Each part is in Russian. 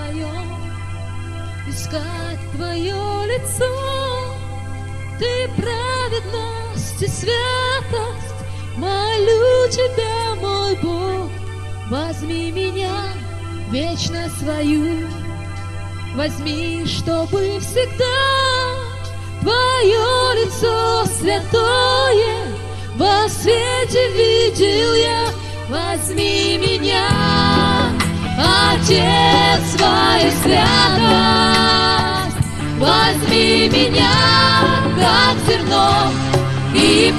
твоем, искать твое лицо. Ты праведность и святость, молю тебя, мой Бог, возьми меня вечно свою, возьми, чтобы всегда твое лицо святое во свете видел я. Возьми меня, Отец, свою святость, возьми меня, как зерно, и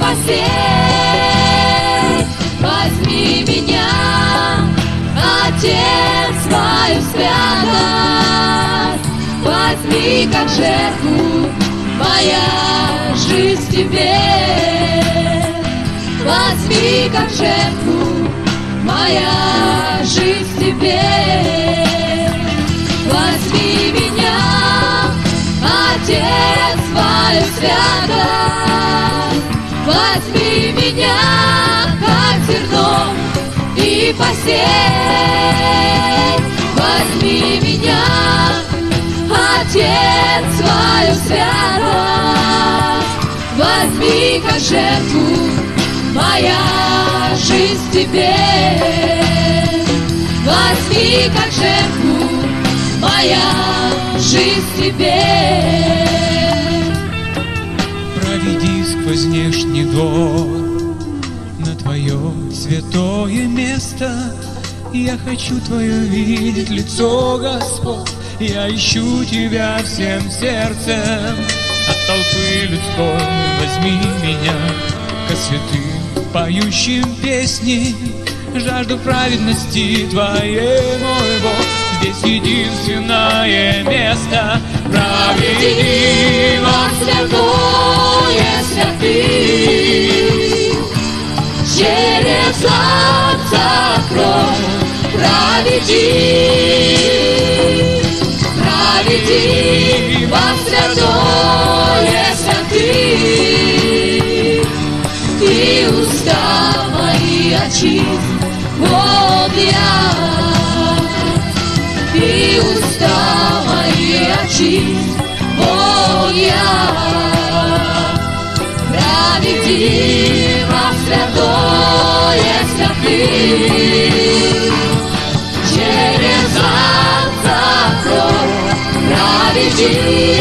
посей. Возьми меня, Отец, свою святость, возьми, как жертву, моя жизнь тебе. Возьми, как жертву, моя жизнь тебе. Возьми меня, Отец, свою святость, возьми меня, как зерно, и посей. Возьми меня, Отец, свою святость, возьми, как жертву, моя жизнь тебе. Возьми, как жертву, моя жизнь тебе. Проведи сквозь внешний двор на твое святое место. Я хочу твое видеть лицо, Господь. Я ищу тебя всем сердцем. От толпы людской возьми меня ко святым, поющим песни. Жажду праведности твоей, мой Бог. Здесь единственное место. Проведи во святое святых, через Отца кровь проведи. Проведи во святое святых, и уста мои очисть, вот я. И уста мои очисть, вот я. Проведи во святое святых, через Отца кровь проведи.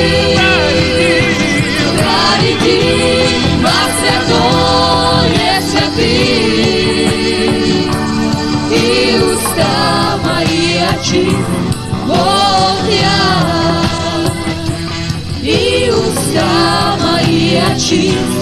Проведи во святое святых, и уста мои очисть, вот я. И уста мои очисть,